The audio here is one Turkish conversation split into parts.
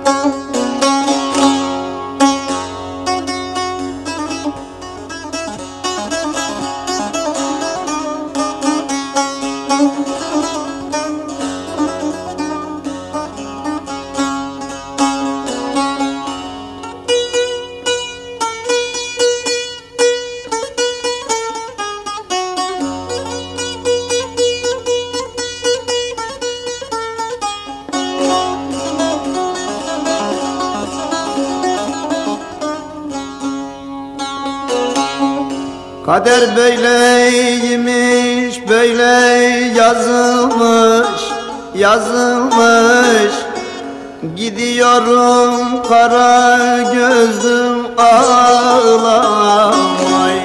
Kader böyleymiş, böyle yazılmış, yazılmış. Gidiyorum kara gözlüm ağlamay.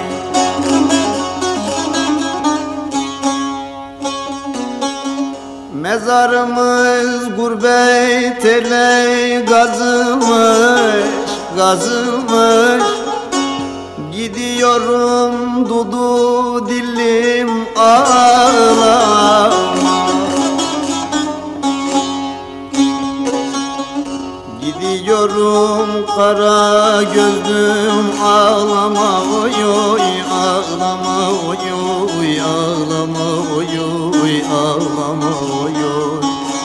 Mezarımız gurbet ele gazılmış, gazılmış. Gidiyorum dudu dilim ağlama. Gidiyorum kara gözlüm ağlama oy oy, ağlama oy oy, ağlama oy oy, ağlama oy oy.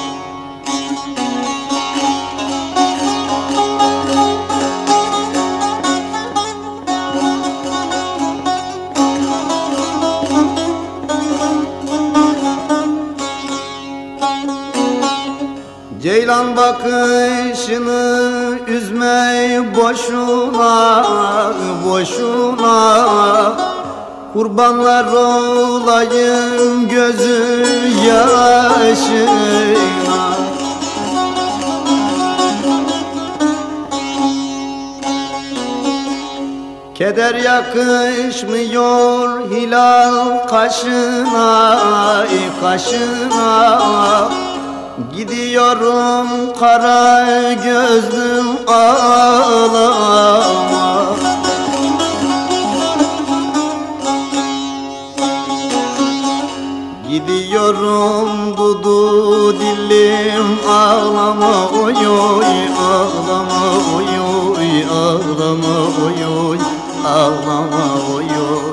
Ceylan bakışını üzme boşuna, boşuna. Kurbanlar olayım gözü yaşına. Keder yakışmıyor hilal kaşına, kaşına. Gidiyorum kara gözlüm ağlama. Gidiyorum dudu dilim ağlama oy oy, ağlama oy oy, ağlama oy oy, ağlama oy oy.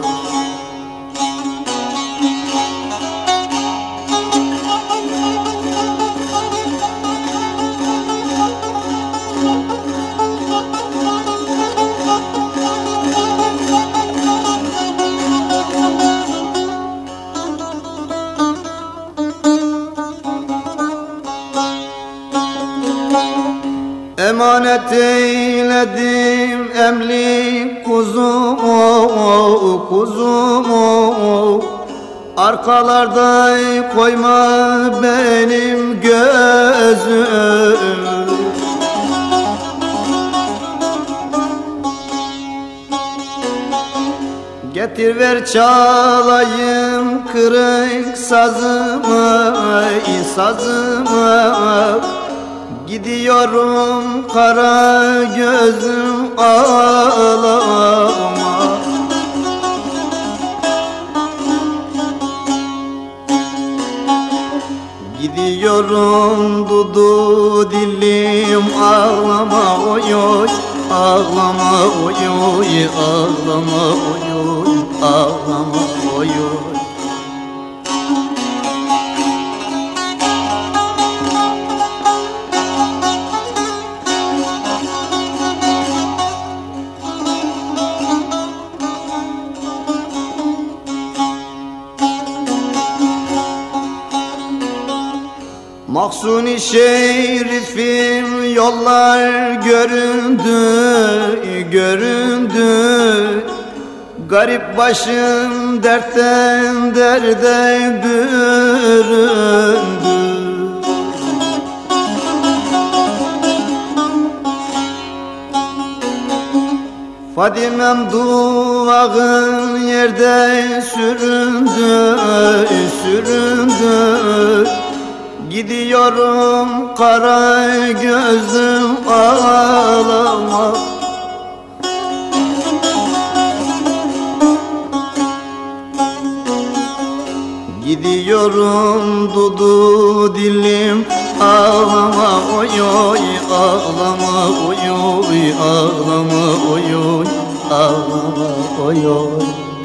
Emanet eyledim emlik kuzumu, kuzumu. Arkalarda koyma benim gözüm. Getir ver çalayım kırık sazımı, sazımı. Gidiyorum kara gözüm ağlama. Gidiyorum dudu dilim ağlama oy oy, ağlama oy oy, ağlama oy oy, ağlama oy oy. Mahzun-i şerifim yollar göründü, göründü. Garip başım dertten derde büründü. Fadimem duvağın yerde süründü, süründü. Gidiyorum kara gözüm ağlama. Gidiyorum dudu dilim ağlama oy oy, ağlama oy oy, ağlama oy oy, ağlama oy oy.